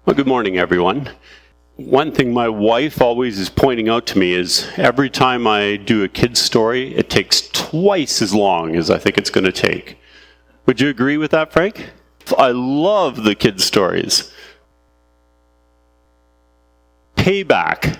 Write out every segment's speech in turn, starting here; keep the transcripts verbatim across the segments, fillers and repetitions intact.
Well, good morning, everyone. One thing my wife always is pointing out to me is every time I do a kid's story, it takes twice as long as I think it's going to take. Would you agree with that, Frank? I love the kids' stories. Payback.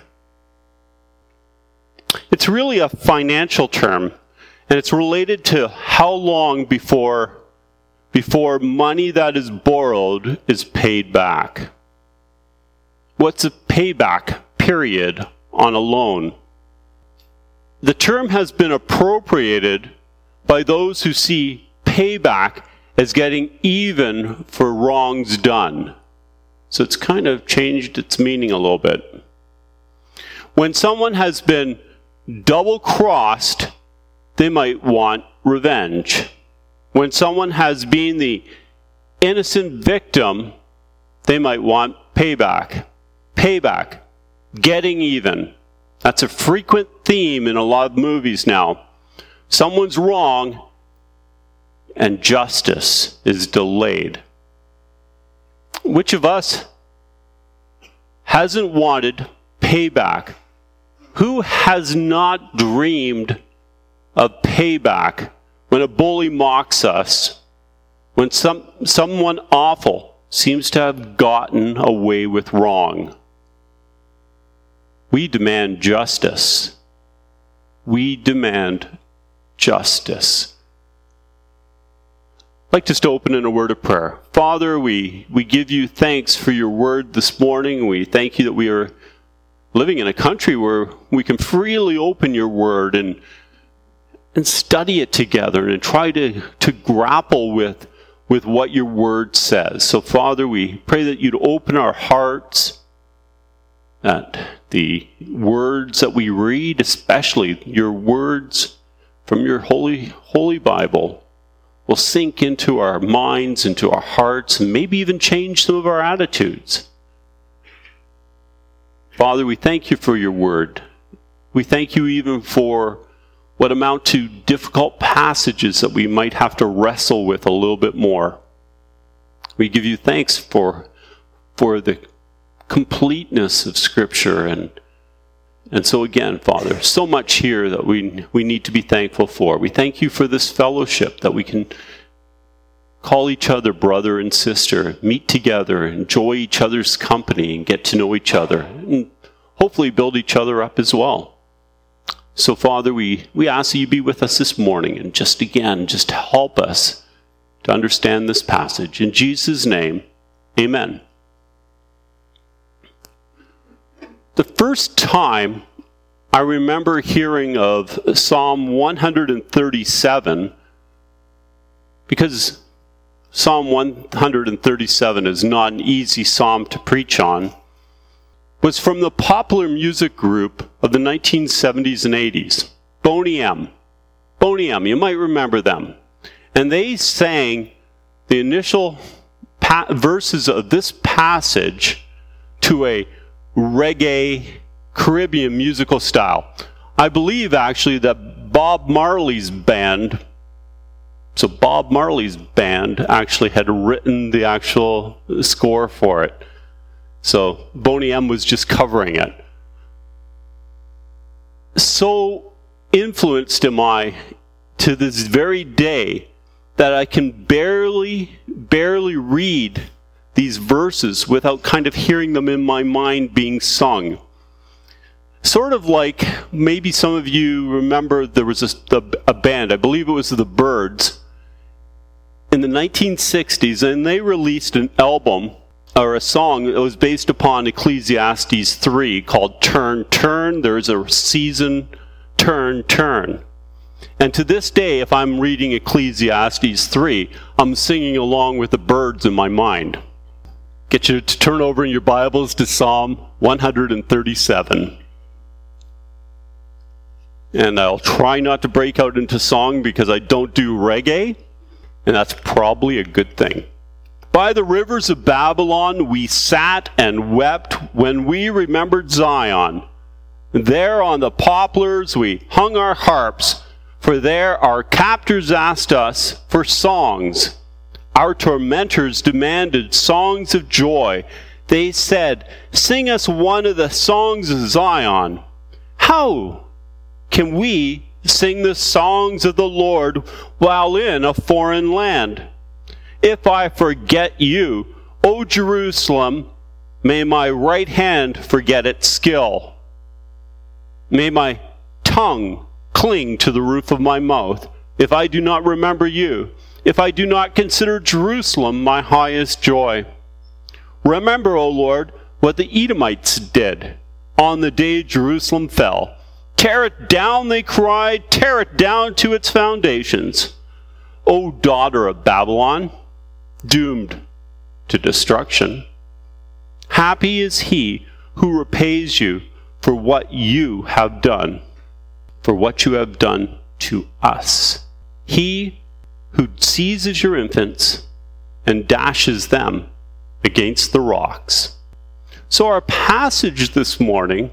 It's really a financial term, and it's related to how long before, before money that is borrowed is paid back. What's a payback period on a loan? The term has been appropriated by those who see payback as getting even for wrongs done. So it's kind of changed its meaning a little bit. When someone has been double-crossed, they might want revenge. When someone has been the innocent victim, they might want payback. Payback. Getting even. That's a frequent theme in a lot of movies now. Someone's wrong, and justice is delayed. Which of us hasn't wanted payback? Who has not dreamed of payback when a bully mocks us, when some someone awful seems to have gotten away with wrong? We demand justice. We demand justice. I'd like just to open in a word of prayer. Father, we, we give you thanks for your word this morning. We thank you that we are living in a country where we can freely open your word and, and study it together and try to, to grapple with, with what your word says. So, Father, we pray that you'd open our hearts, that the words that we read, especially your words from your holy, holy Bible, will sink into our minds, into our hearts, and maybe even change some of our attitudes. Father, we thank you for your word. We thank you even for what amount to difficult passages that we might have to wrestle with a little bit more. We give you thanks for, for the completeness of Scripture. And, and so again, Father, so much here that we, we need to be thankful for. We thank you for this fellowship, that we can call each other brother and sister, meet together, enjoy each other's company, and get to know each other, and hopefully build each other up as well. So, Father, we, we ask that you be with us this morning, and just again, just help us to understand this passage. In Jesus' name, amen. The first time I remember hearing of Psalm one thirty-seven, because Psalm one thirty-seven is not an easy psalm to preach on, was from the popular music group of the nineteen seventies and eighties, Boney M. Boney M, you might remember them. And they sang the initial pa- verses of this passage to a reggae Caribbean musical style. I believe actually that Bob Marley's band, so Bob Marley's band actually had written the actual score for it. So Boney M was just covering it. So influenced am I to this very day that I can barely, barely read these verses without kind of hearing them in my mind being sung. Sort of like, maybe some of you remember there was a, a band, I believe it was the Byrds, in the nineteen sixties, and they released an album, or a song, that was based upon Ecclesiastes three, called Turn, Turn. There's a season, turn, turn. And to this day, if I'm reading Ecclesiastes three, I'm singing along with the Byrds in my mind. Get you to turn over in your Bibles to Psalm one thirty-seven. And I'll try not to break out into song because I don't do reggae, and that's probably a good thing. By the rivers of Babylon we sat and wept when we remembered Zion. There on the poplars we hung our harps, for there our captors asked us for songs. Our tormentors demanded songs of joy. They said, "Sing us one of the songs of Zion." How can we sing the songs of the Lord while in a foreign land? If I forget you, O Jerusalem, may my right hand forget its skill. May my tongue cling to the roof of my mouth, if I do not remember you, if I do not consider Jerusalem my highest joy. Remember, O Lord, what the Edomites did on the day Jerusalem fell. Tear it down, they cried, tear it down to its foundations. O daughter of Babylon, doomed to destruction. Happy is he who repays you for what you have done, for what you have done to us. He who seizes your infants and dashes them against the rocks. So our passage this morning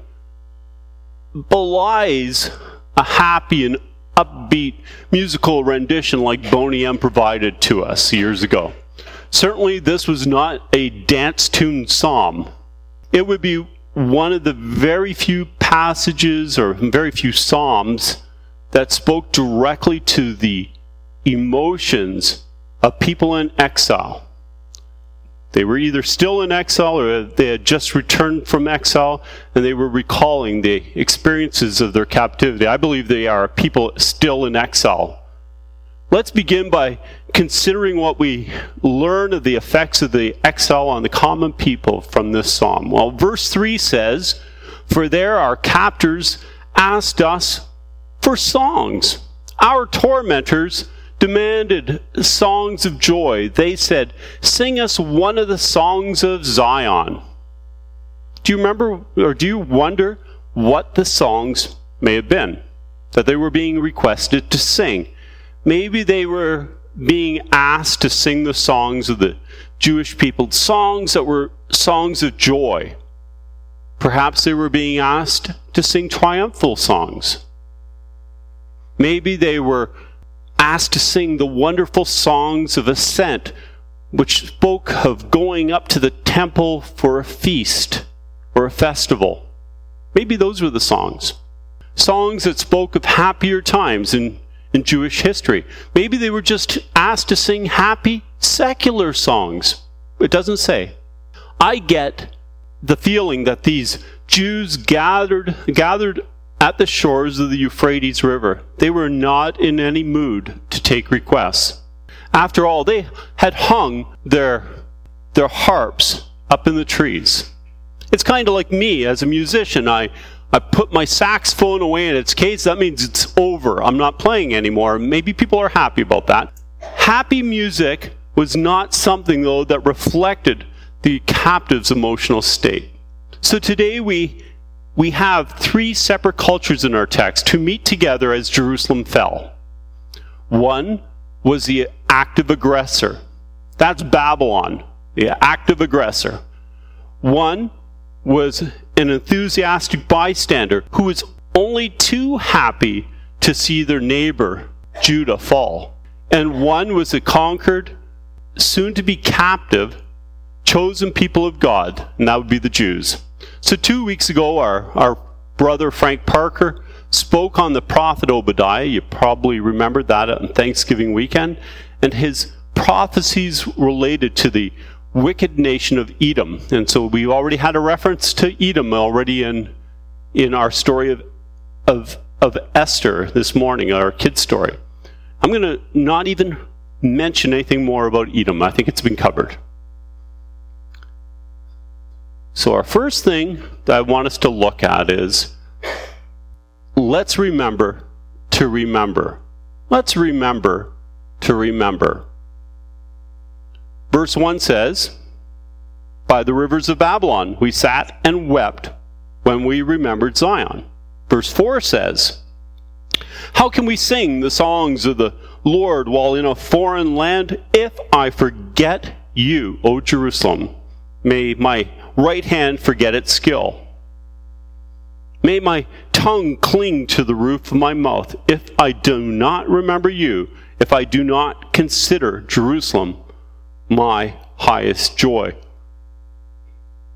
belies a happy and upbeat musical rendition like Boney M provided to us years ago. Certainly this was not a dance tune psalm. It would be one of the very few passages or very few psalms that spoke directly to the emotions of people in exile. They were either still in exile or they had just returned from exile, and they were recalling the experiences of their captivity. I believe they are people still in exile. Let's begin by considering what we learn of the effects of the exile on the common people from this psalm. Well, verse three says, "For there our captors asked us for songs. Our tormentors demanded songs of joy. They said, 'Sing us one of the songs of Zion.'" Do you remember, or do you wonder what the songs may have been that they were being requested to sing? Maybe they were being asked to sing the songs of the Jewish people, songs that were songs of joy. Perhaps they were being asked to sing triumphal songs. Maybe they were asked to sing the wonderful songs of ascent, which spoke of going up to the temple for a feast or a festival. Maybe those were the songs. Songs that spoke of happier times in, in Jewish history. Maybe they were just asked to sing happy, secular songs. It doesn't say. I get the feeling that these Jews gathered, gathered at the shores of the Euphrates River. They were not in any mood to take requests. After all, they had hung their, their harps up in the trees. It's kind of like me as a musician. I, I put my saxophone away in its case. That means it's over. I'm not playing anymore. Maybe people are happy about that. Happy music was not something, though, that reflected the captive's emotional state. So today we We have three separate cultures in our text who meet together as Jerusalem fell. One was the active aggressor. That's Babylon, the active aggressor. One was an enthusiastic bystander who was only too happy to see their neighbor, Judah, fall. And one was a conquered, soon-to-be captive, chosen people of God, and that would be the Jews. So two weeks ago, our, our brother Frank Parker spoke on the prophet Obadiah. You probably remembered that on Thanksgiving weekend. And his prophecies related to the wicked nation of Edom. And so we already had a reference to Edom already in, in our story of, of, of Esther this morning, our kid's story. I'm going to not even mention anything more about Edom. I think it's been covered. So our first thing that I want us to look at is, let's remember to remember. Let's remember to remember. Verse one says, "By the rivers of Babylon we sat and wept when we remembered Zion." Verse four says, "How can we sing the songs of the Lord while in a foreign land? If I forget you, O Jerusalem, may my right hand forget its skill. May my tongue cling to the roof of my mouth if I do not remember you, if I do not consider Jerusalem my highest joy."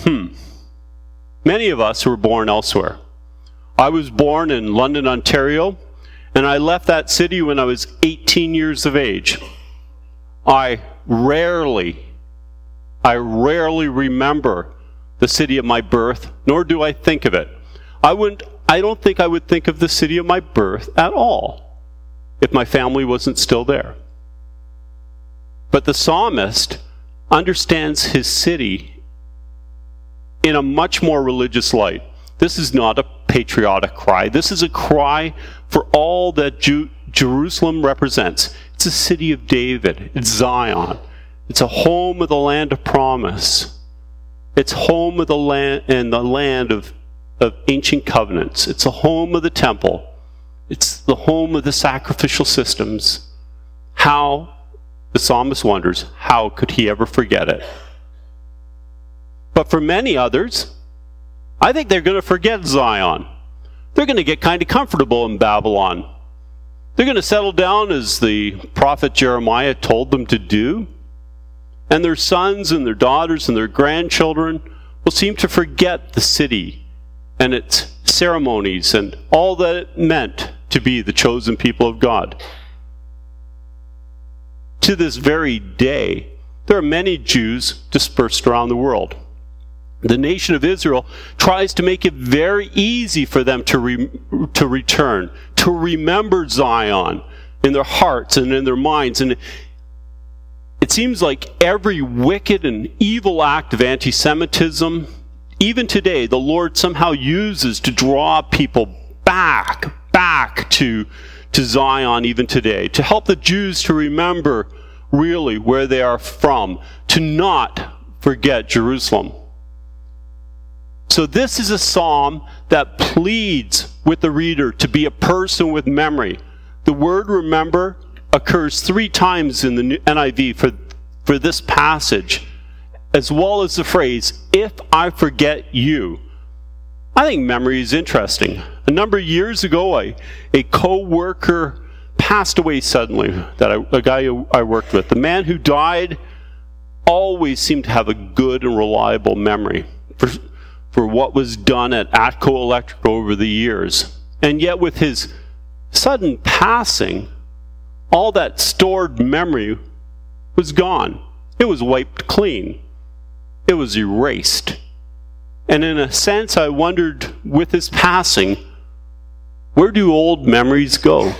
Hmm. Many of us were born elsewhere. I was born in London, Ontario, and I left that city when I was eighteen years of age. I rarely, I rarely remember the city of my birth, nor do I think of it. I wouldn't, I don't think I would think of the city of my birth at all if my family wasn't still there. But the psalmist understands his city in a much more religious light. This is not a patriotic cry. This is a cry for all that Ju- Jerusalem represents. It's a city of David. It's Zion. It's a home of the land of promise. It's home of the land and the land of, of ancient covenants. It's a home of the temple. It's the home of the sacrificial systems. How, the psalmist wonders, how could he ever forget it? But for many others, I think they're going to forget Zion. They're going to get kind of comfortable in Babylon. They're going to settle down as the prophet Jeremiah told them to do. And their sons and their daughters and their grandchildren will seem to forget the city and its ceremonies and all that it meant to be the chosen people of God. To this very day, there are many Jews dispersed around the world. The nation of Israel tries to make it very easy for them to, re- to return, to remember Zion in their hearts and in their minds. And it seems like every wicked and evil act of anti-Semitism, even today, the Lord somehow uses to draw people back, back to, to Zion even today, to help the Jews to remember really where they are from, to not forget Jerusalem. So this is a psalm that pleads with the reader to be a person with memory. The word remember occurs three times in the N I V for, for this passage, as well as the phrase, if I forget you. I think memory is interesting. A number of years ago, I, a co-worker passed away suddenly, that I, a guy who I worked with. The man who died always seemed to have a good and reliable memory for, for what was done at Atco Electric over the years. And yet with his sudden passing, all that stored memory was gone. It was wiped clean. It was erased. And in a sense, I wondered, with his passing, where do old memories go?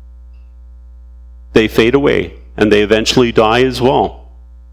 They fade away, and they eventually die as well.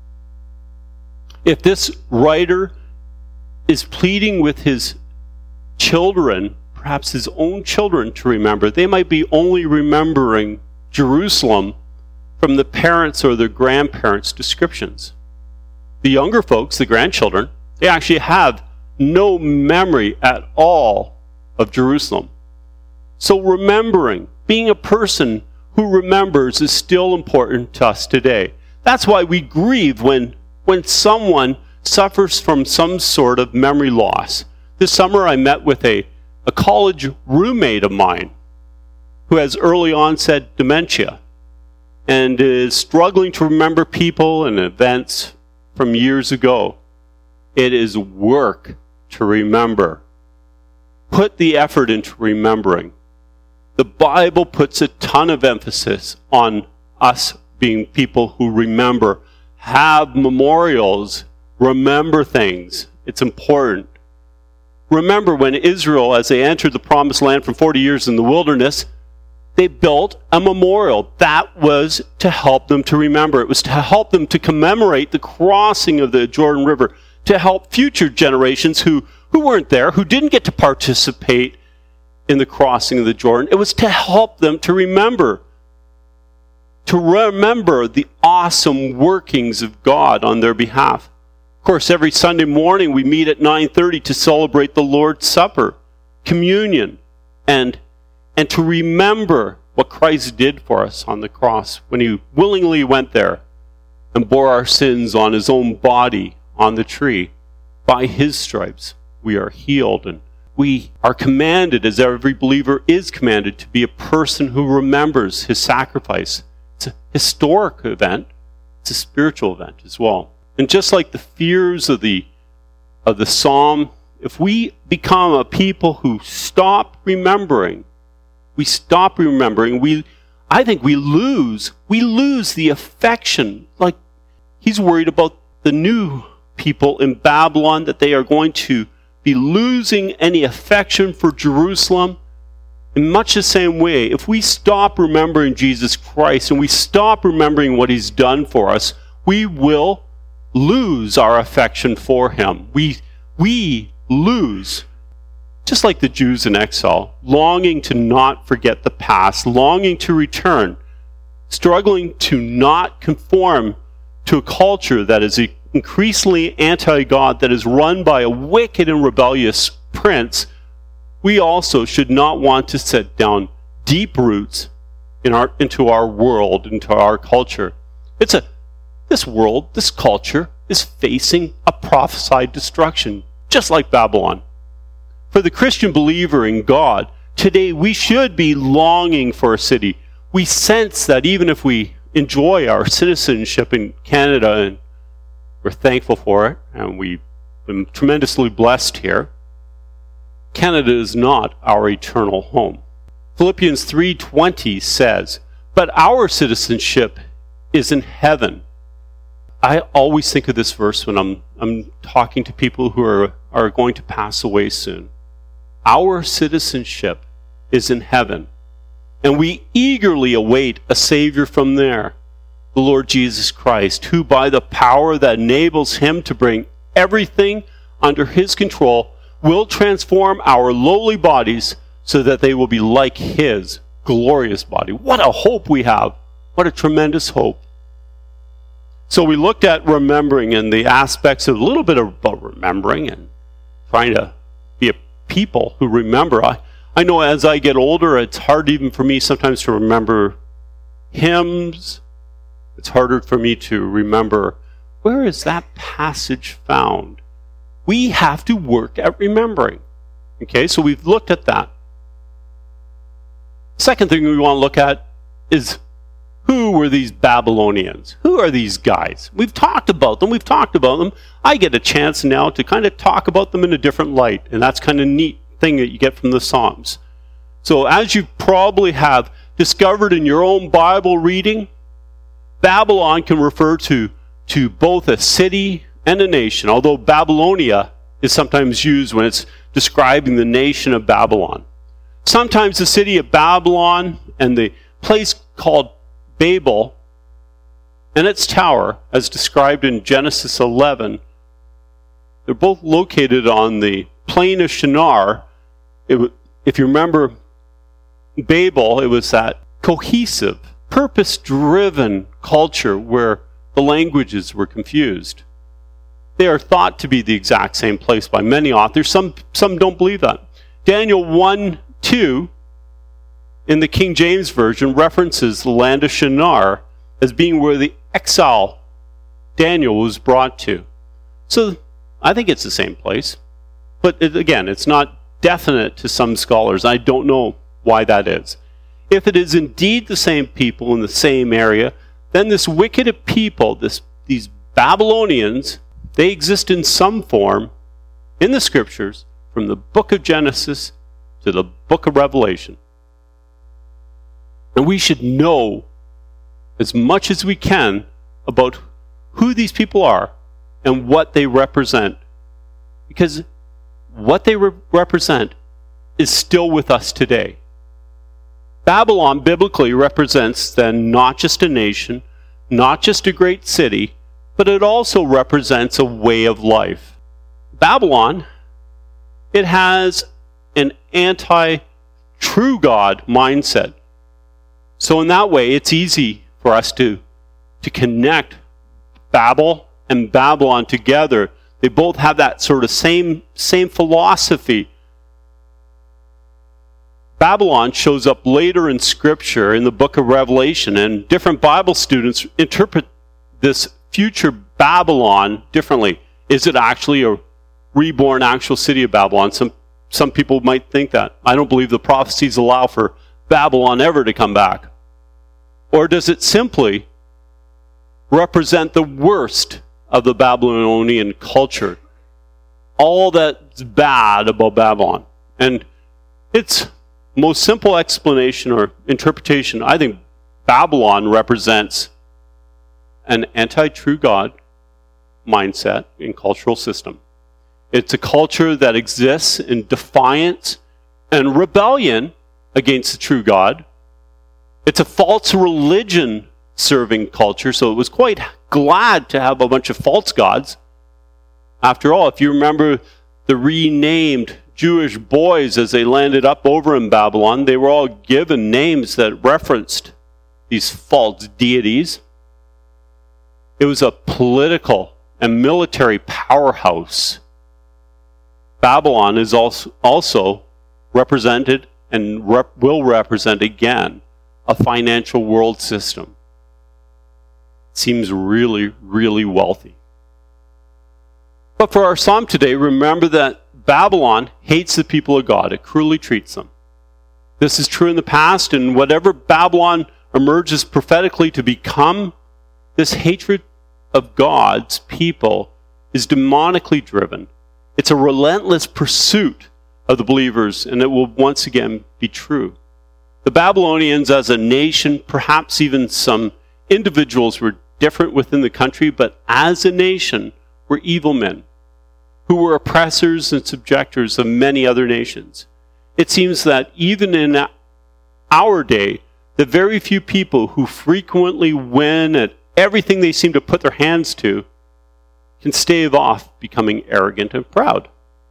If this writer is pleading with his children, perhaps his own children, to remember, they might be only remembering Jerusalem from the parents' or their grandparents' descriptions. The younger folks, the grandchildren, they actually have no memory at all of Jerusalem. So remembering, being a person who remembers, is still important to us today. That's why we grieve when, when someone suffers from some sort of memory loss. This summer I met with a, a college roommate of mine who has early onset dementia and is struggling to remember people and events from years ago. It is work to remember. Put the effort into remembering. The Bible puts a ton of emphasis on us being people who remember, have memorials, remember things. It's important. Remember when Israel, as they entered the promised land from forty years in the wilderness, they built a memorial. That was to help them to remember. It was to help them to commemorate the crossing of the Jordan River, to help future generations who, who weren't there, who didn't get to participate in the crossing of the Jordan. It was to help them to remember, to remember the awesome workings of God on their behalf. Of course, every Sunday morning we meet at nine thirty to celebrate the Lord's Supper, communion, and, and to remember what Christ did for us on the cross when he willingly went there and bore our sins on his own body on the tree. By his stripes we are healed, and we are commanded, as every believer is commanded, to be a person who remembers his sacrifice. It's a historic event. It's a spiritual event as well. And just like the fears of the of the psalm, if we become a people who stop remembering, we stop remembering, we, I think we lose, we lose the affection. Like, he's worried about the new people in Babylon, that they are going to be losing any affection for Jerusalem. In much the same way, if we stop remembering Jesus Christ and we stop remembering what he's done for us, we will lose our affection for him. We, we lose, just like the Jews in exile, longing to not forget the past, longing to return, struggling to not conform to a culture that is increasingly anti-God, that is run by a wicked and rebellious prince. We also should not want to set down deep roots in our, into our world, into our culture. It's a, this world, this culture is facing a prophesied destruction, just like Babylon. For the Christian believer in God, today we should be longing for a city. We sense that even if we enjoy our citizenship in Canada, and we're thankful for it, and we've been tremendously blessed here, Canada is not our eternal home. Philippians three twenty says, "But our citizenship is in heaven." I always think of this verse when I'm I'm talking to people who are, are going to pass away soon. Our citizenship is in heaven, and we eagerly await a Savior from there, the Lord Jesus Christ, who by the power that enables him to bring everything under his control will transform our lowly bodies so that they will be like his glorious body. What a hope we have. What a tremendous hope. So we looked at remembering and the aspects of a little bit about remembering and trying to be a people who remember. I, I know as I get older, it's hard even for me sometimes to remember hymns. It's harder for me to remember, where is that passage found? We have to work at remembering. Okay, so we've looked at that. Second thing we want to look at is, who were these Babylonians? Who are these guys? We've talked about them. We've talked about them. I get a chance now to kind of talk about them in a different light, and that's kind of a neat thing that you get from the Psalms. So as you probably have discovered in your own Bible reading, Babylon can refer to, to both a city and a nation, although Babylonia is sometimes used when it's describing the nation of Babylon. Sometimes the city of Babylon and the place called Babel and its tower, as described in Genesis eleven, they're both located on the plain of Shinar. It, if you remember Babel, it was that cohesive, purpose-driven culture where the languages were confused. They are thought to be the exact same place by many authors. Some, some don't believe that. Daniel one two in the King James Version references the land of Shinar as being where the exile Daniel was brought to. So I think it's the same place. But it, again, it's not definite to some scholars. I don't know why that is. If it is indeed the same people in the same area, then this wicked people, this, these Babylonians, they exist in some form in the scriptures from the book of Genesis to the book of Revelation. And we should know as much as we can about who these people are and what they represent. Because what they re- represent is still with us today. Babylon biblically represents then not just a nation, not just a great city, but it also represents a way of life. Babylon, it has an anti-true God mindset. So in that way, it's easy for us to, to connect Babel and Babylon together. They both have that sort of same, same philosophy. Babylon shows up later in Scripture in the book of Revelation, and different Bible students interpret this future Babylon differently. Is it actually a reborn actual city of Babylon? Some, some people might think that. I don't believe the prophecies allow for Babylon ever to come back. Or does it simply represent the worst of the Babylonian culture? all that's bad about Babylon. And its most simple explanation or interpretation, I think Babylon represents an anti-true God mindset and cultural system. It's a culture that exists in defiance and rebellion against the true God. It's a false religion serving culture, so it was quite glad to have a bunch of false gods. After all, if you remember the renamed Jewish boys as they landed up over in Babylon, they were all given names that referenced these false deities. It was a political and military powerhouse. Babylon is also, also represented and rep- will represent again a financial world system. Seems really, really wealthy. But for our psalm today, remember that Babylon hates the people of God. It cruelly treats them. This is true in the past, and whatever Babylon emerges prophetically to become, this hatred of God's people is demonically driven. It's a relentless pursuit of the believers, and it will once again be true. The Babylonians as a nation, perhaps even some individuals were different within the country, but as a nation were evil men who were oppressors and subjectors of many other nations. It seems that even in our day, the very few people who frequently win at everything they seem to put their hands to can stave off becoming arrogant and proud.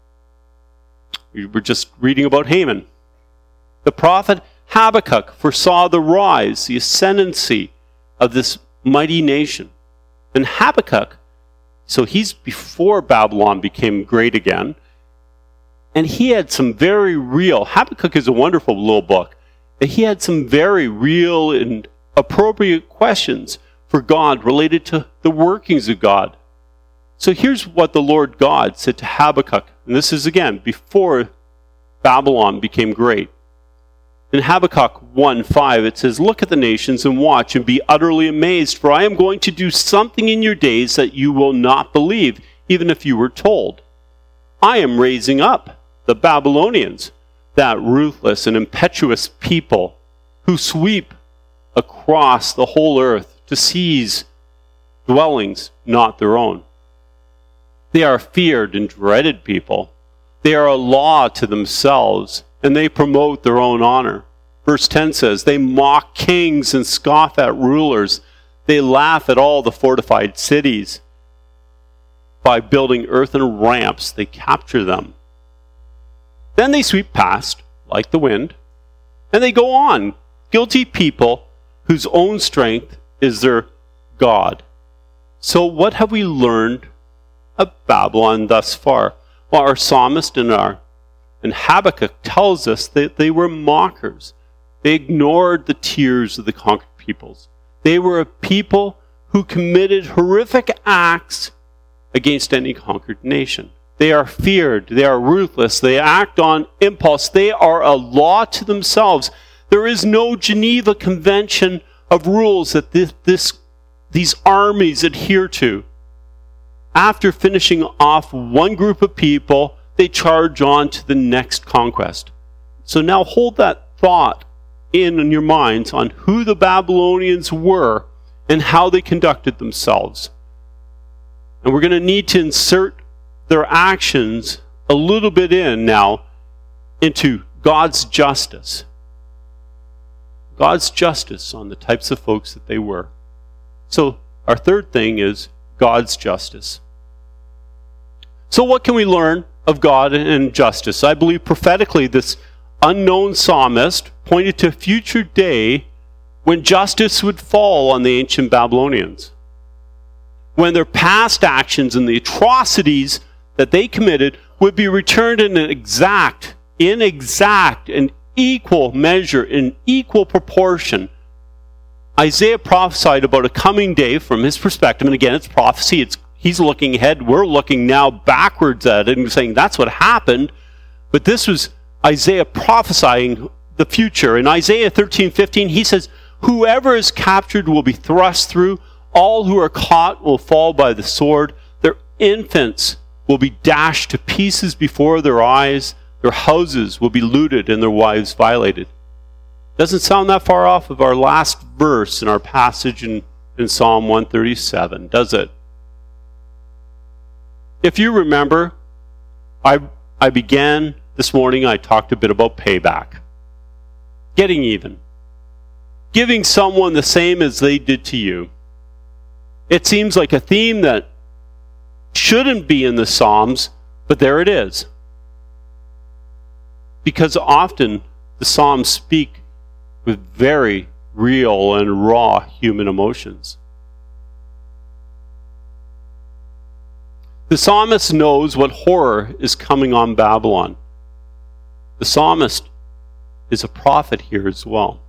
We were just reading about Haman. The prophet Habakkuk foresaw the rise, the ascendancy of this mighty nation. And Habakkuk, so he's before Babylon became great again, and he had some very real, Habakkuk is a wonderful little book, and he had some very real and appropriate questions for God related to the workings of God. So here's what the Lord God said to Habakkuk, and this is again before Babylon became great. In Habakkuk one five, it says, "Look at the nations and watch and be utterly amazed, for I am going to do something in your days that you will not believe, even if you were told. I am raising up the Babylonians, that ruthless and impetuous people who sweep across the whole earth to seize dwellings not their own. They are feared and dreaded people. They are a law to themselves, and they promote their own honor." Verse ten says, "They mock kings and scoff at rulers. They laugh at all the fortified cities. By building earthen ramps, they capture them. Then they sweep past, like the wind, and they go on, guilty people whose own strength is their God." So what have we learned of Babylon thus far? Well, our psalmist and our and Habakkuk tells us that they were mockers. They ignored the tears of the conquered peoples. They were a people who committed horrific acts against any conquered nation. They are feared. They are ruthless. They act on impulse. They are a law to themselves. There is no Geneva Convention of rules that this, this, these armies adhere to. After finishing off one group of people, they charge on to the next conquest. So now hold that thought in, in your minds on who the Babylonians were and how they conducted themselves. And we're going to need to insert their actions a little bit in now into God's justice. God's justice on the types of folks that they were. So our third thing is God's justice. So what can we learn of God and justice? I believe prophetically this unknown psalmist pointed to a future day when justice would fall on the ancient Babylonians. When their past actions and the atrocities that they committed would be returned in an exact, in exact and equal measure, in equal proportion. Isaiah prophesied about a coming day from his perspective, and again, it's prophecy, it's he's looking ahead. We're looking now backwards at it and saying that's what happened. But this was Isaiah prophesying the future. In Isaiah thirteen fifteen, he says, "Whoever is captured will be thrust through. All who are caught will fall by the sword. Their infants will be dashed to pieces before their eyes. Their houses will be looted and their wives violated. Doesn't sound that far off of our last verse in our passage in, in Psalm one thirty-seven, does it? If you remember, I, I began this morning, I talked a bit about payback. Getting even. Giving someone the same as they did to you. It seems like a theme that shouldn't be in the Psalms, but there it is. Because often the Psalms speak with very real and raw human emotions. The psalmist knows what horror is coming on Babylon. The psalmist is a prophet here as well.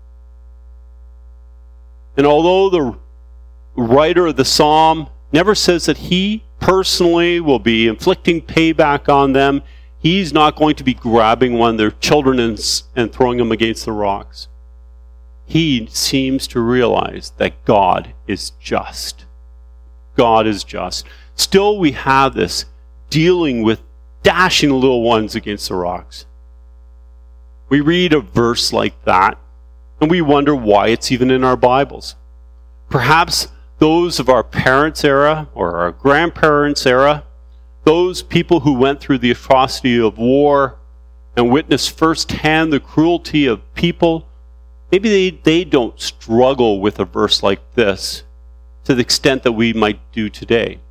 And although the writer of the psalm never says that he personally will be inflicting payback on them, he's not going to be grabbing one of their children and, and throwing them against the rocks. He seems to realize that God is just. God is just. Still, we have this dealing with dashing little ones against the rocks. We read a verse like that, and we wonder why it's even in our Bibles. Perhaps those of our parents' era or our grandparents' era, those people who went through the atrocity of war and witnessed firsthand the cruelty of people, maybe they, they don't struggle with a verse like this to the extent that we might do today.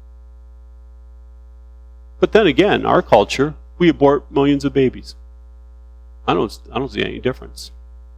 But then again, our culture, we abort millions of babies. I don't, I don't see any difference.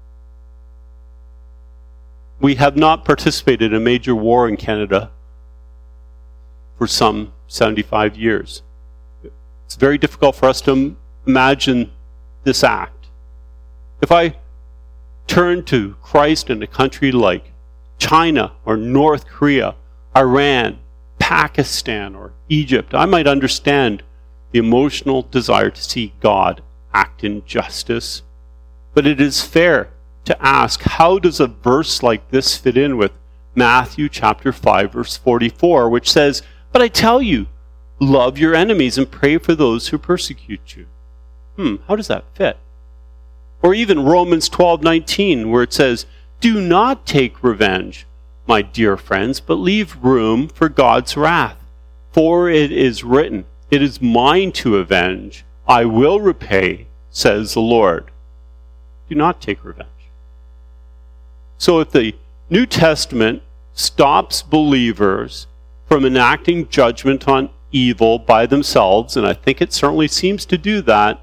We have not participated in a major war in Canada for some seventy-five years. It's very difficult for us to imagine this act. If I turn to Christ in a country like China or North Korea, Iran, Pakistan, or Egypt, I might understand the emotional desire to see God act in justice. But it is fair to ask, how does a verse like this fit in with Matthew chapter five, verse forty-four, which says, "But I tell you, love your enemies and pray for those who persecute you." Hmm, how does that fit? Or even Romans twelve nineteen, where it says, "Do not take revenge, my dear friends, but leave room for God's wrath. For it is written, 'It is mine to avenge, I will repay,' says the Lord." Do not take revenge. So if the New Testament stops believers from enacting judgment on evil by themselves, and I think it certainly seems to do that,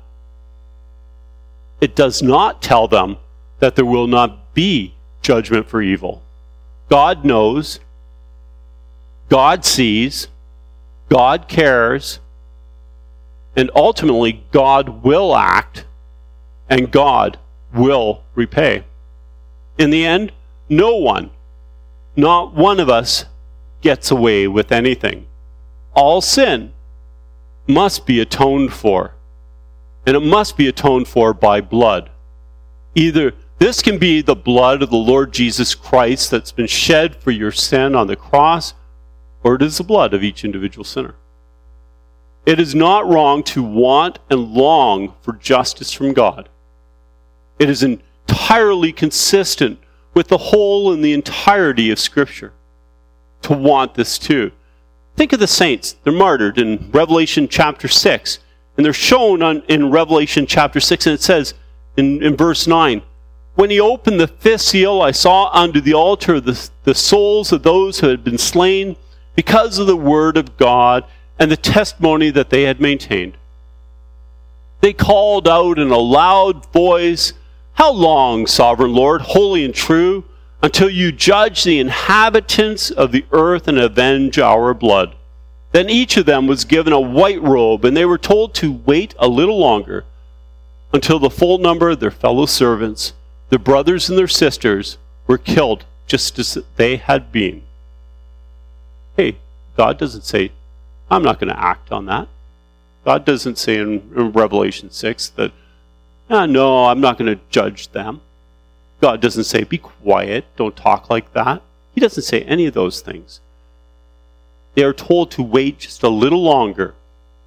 it does not tell them that there will not be judgment for evil. God knows, God sees, God cares, and ultimately God will act, and God will repay. In the end, no one, not one of us, gets away with anything. All sin must be atoned for, and it must be atoned for by blood. Either this can be the blood of the Lord Jesus Christ that's been shed for your sin on the cross, or it is the blood of each individual sinner. It is not wrong to want and long for justice from God. It is entirely consistent with the whole and the entirety of Scripture to want this too. Think of the saints. They're martyred in Revelation chapter six. And they're shown on, in Revelation chapter six, and it says in, in verse nine, "When he opened the fifth seal, I saw under the altar the, the souls of those who had been slain because of the word of God and the testimony that they had maintained. They called out in a loud voice, 'How long, sovereign Lord, holy and true, until you judge the inhabitants of the earth and avenge our blood?' Then each of them was given a white robe, and they were told to wait a little longer until the full number of their fellow servants, their brothers and their sisters, were killed just as they had been." Hey, God doesn't say, I'm not going to act on that. God doesn't say in, in Revelation six that, ah, no, I'm not going to judge them. God doesn't say, be quiet, don't talk like that. He doesn't say any of those things. They are told to wait just a little longer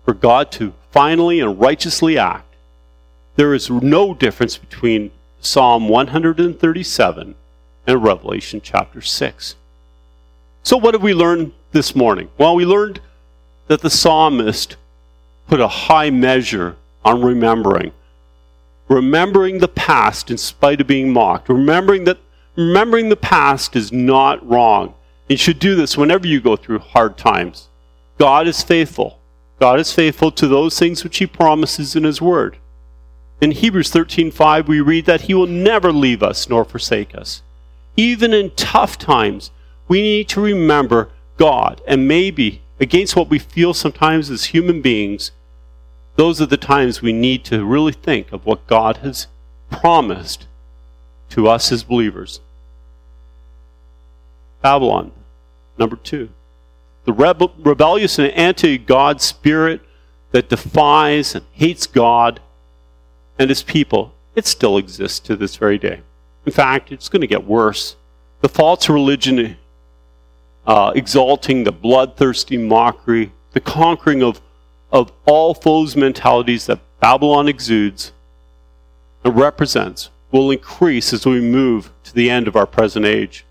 for God to finally and righteously act. There is no difference between Psalm one thirty-seven and Revelation chapter six. So what have we learned this morning? Well, we learned that the psalmist put a high measure on remembering. Remembering the past in spite of being mocked. Remembering that remembering the past is not wrong. You should do this whenever you go through hard times. God is faithful. God is faithful to those things which he promises in his word. In Hebrews thirteen five, we read that he will never leave us nor forsake us. Even in tough times, we need to remember God. And maybe, against what we feel sometimes as human beings, those are the times we need to really think of what God has promised to us as believers. Babylon, number two. The rebel, rebellious and anti-God spirit that defies and hates God and his people, it still exists to this very day. In fact, it's going to get worse. The false religion uh, exalting the bloodthirsty mockery, the conquering of, of all foes' mentalities that Babylon exudes and represents will increase as we move to the end of our present age.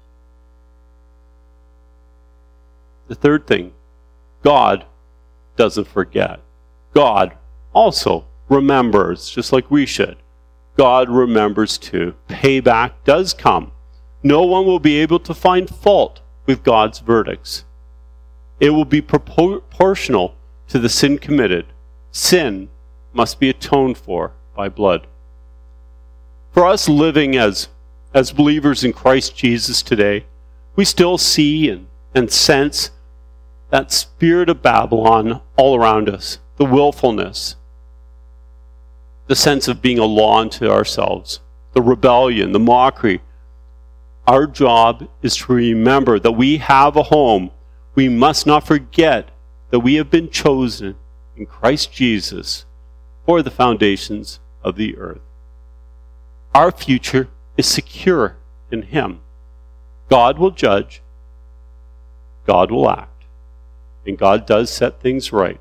The third thing, God doesn't forget. God also remembers, just like we should. God remembers too. Payback does come. No one will be able to find fault with God's verdicts. It will be proportional to the sin committed. Sin must be atoned for by blood. For us living as, as believers in Christ Jesus today, we still see and, and sense that spirit of Babylon all around us, the willfulness, the sense of being a law unto ourselves, the rebellion, the mockery. Our job is to remember that we have a home. We must not forget that we have been chosen in Christ Jesus for the foundations of the earth. Our future is secure in him. God will judge. God will act. And God does set things right.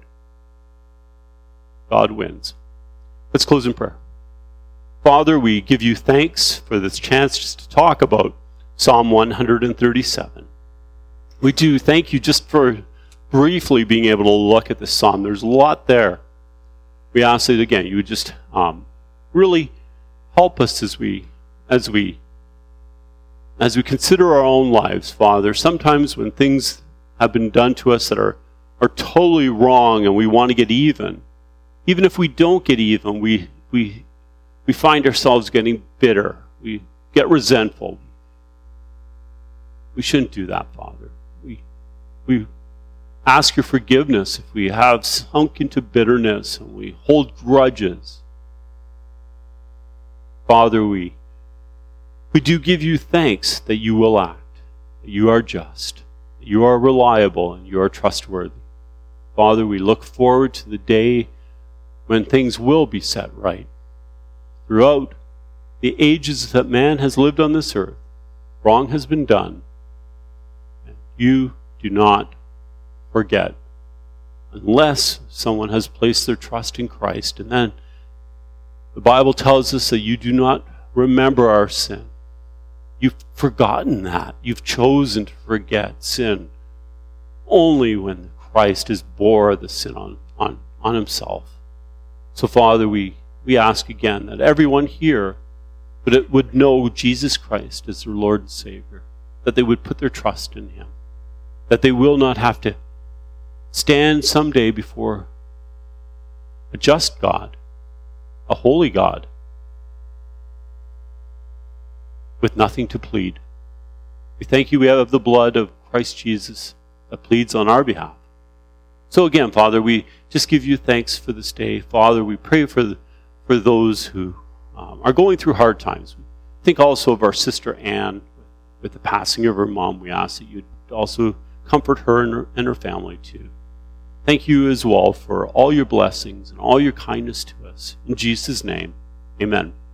God wins. Let's close in prayer. Father, we give you thanks for this chance just to talk about Psalm one thirty-seven. We do thank you just for briefly being able to look at this psalm. There's a lot there. We ask that again, you would just um, really help us as we as we as we consider our own lives, Father. Sometimes when things have been done to us that are, are totally wrong and we want to get even, even if we don't get even, we we we find ourselves getting bitter. We get resentful. We shouldn't do that, Father. We we ask your forgiveness if we have sunk into bitterness and we hold grudges. Father, we we do give you thanks that you will act, that you are just, that you are reliable, and you are trustworthy. Father, we look forward to the day when things will be set right. Throughout the ages that man has lived on this earth, wrong has been done. And you do not forget, unless someone has placed their trust in Christ. And then the Bible tells us that you do not remember our sin. You've forgotten that. You've chosen to forget sin only when Christ has bore the sin on, on, on himself. So, Father, we, we ask again that everyone here would, would know Jesus Christ as their Lord and Savior, that they would put their trust in him, that they will not have to stand someday before a just God, a holy God, with nothing to plead. We thank you we have the blood of Christ Jesus that pleads on our behalf. So again, Father, we just give you thanks for this day. Father, we pray for the, for those who um, are going through hard times. Think also of our sister Anne with the passing of her mom. We ask that you'd also comfort her and her, and her family too. Thank you as well for all your blessings and all your kindness to us. In Jesus' name, amen.